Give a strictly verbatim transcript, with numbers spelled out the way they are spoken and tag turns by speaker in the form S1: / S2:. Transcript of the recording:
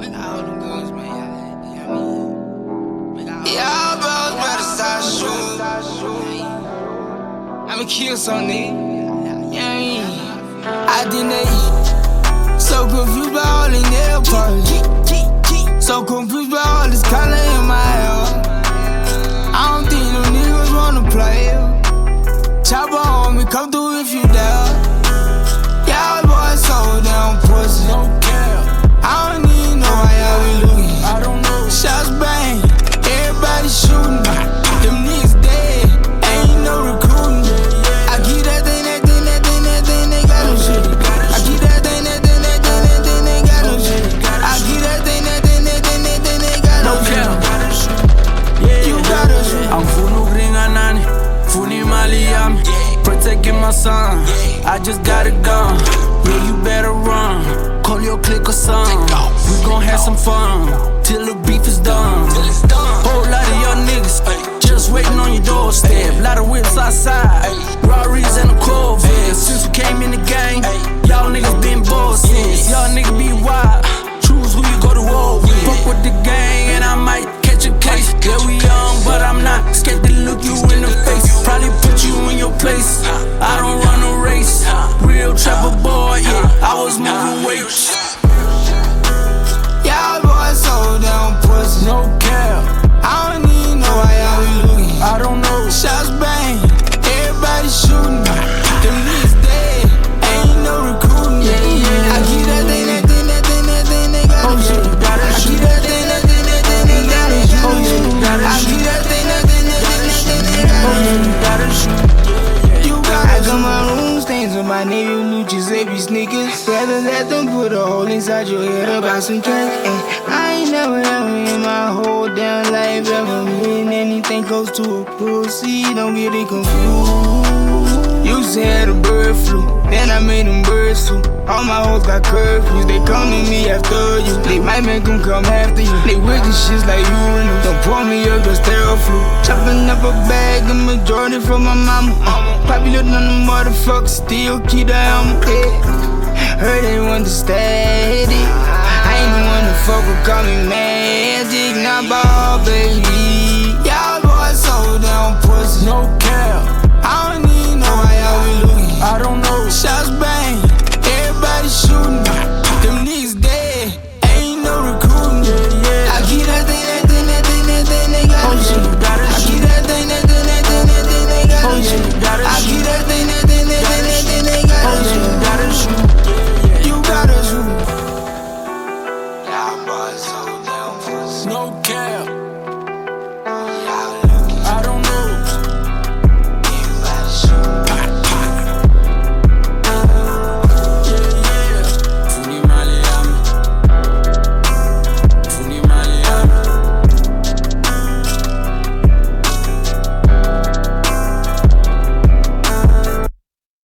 S1: Yeah, bros better start shooting. I'ma kill some niggas. Yeah, I didn't eat. So confused by all the nail polish. So confused by all this color in my hair. I don't think them niggas wanna play. Chopper on me, come through if you dare. Y'all boys so damn pussy. I don't even know why y'all be looking. I don't know. Shots bang, everybody shooting. Them niggas dead, ain't no recruiting. I keep that thing, that thing, that thing, that thing, they got no shit. I keep that thing, that thing, that thing, that thing, they got no shit. I keep that thing, that thing, that thing, that thing, they got no shit. You gotta shoot.
S2: I'm funu gringa nani, funi Miami, protecting my son. I just got a gun, yeah, you better run. Call your clique or something. We gon' have some fun till the beef is done. Whole lot of y'all niggas just waiting on your doorstep. Lot of whips outside, Rarries and a Corvette. Since we came in the game, y'all niggas been bored since. Y'all niggas be wild, choose who you go to war with. Fuck with the gang and I might catch a case. Yeah, we young, but I'm not scared to look you in the face. Probably put you in your place. I don't run a race. Real trapper boy, yeah, I was moving weight.
S1: Y'all boys so damn pussy.
S2: No cap,
S1: I don't even know why y'all be looking.
S2: I don't know.
S1: Shots bang, everybody shooting. Them niggas dead, ain't no recruiting.
S2: Yeah, yeah.
S1: I keep that thing, that thing, that thing, that thing, they got
S2: Oh
S1: no
S2: shit,
S1: shit.
S2: you gotta
S1: I
S2: shoot.
S1: keep that thing, that thing, that thing, they got no shit.
S2: Oh yeah, you gotta
S1: I
S2: shoot.
S1: keep that thing, that thing, that thing, that thing, they got
S2: Oh
S1: no
S2: yeah,
S1: shit.
S2: you gotta shoot.
S1: You got I got my room stains on my navy Lucci Zappy sneakers. Rather let them put a hole inside your head about some cash. And I ain't never ever in my whole damn life ever been anything close to a pussy. Don't get it confused. Used to have a bird flu, then I made them birds too. All my hoes got curfews, they come to me after you. They might make them come after you. They wicked shits like you and them. Don't pour me up, just sterile flu. Chopping up a bag, a majority from my mama. Uh, popular than the motherfucker, still keep the helmet. Yeah. Heard they want to steady. I ain't the one to fuck with, call me magic, not ball, baby.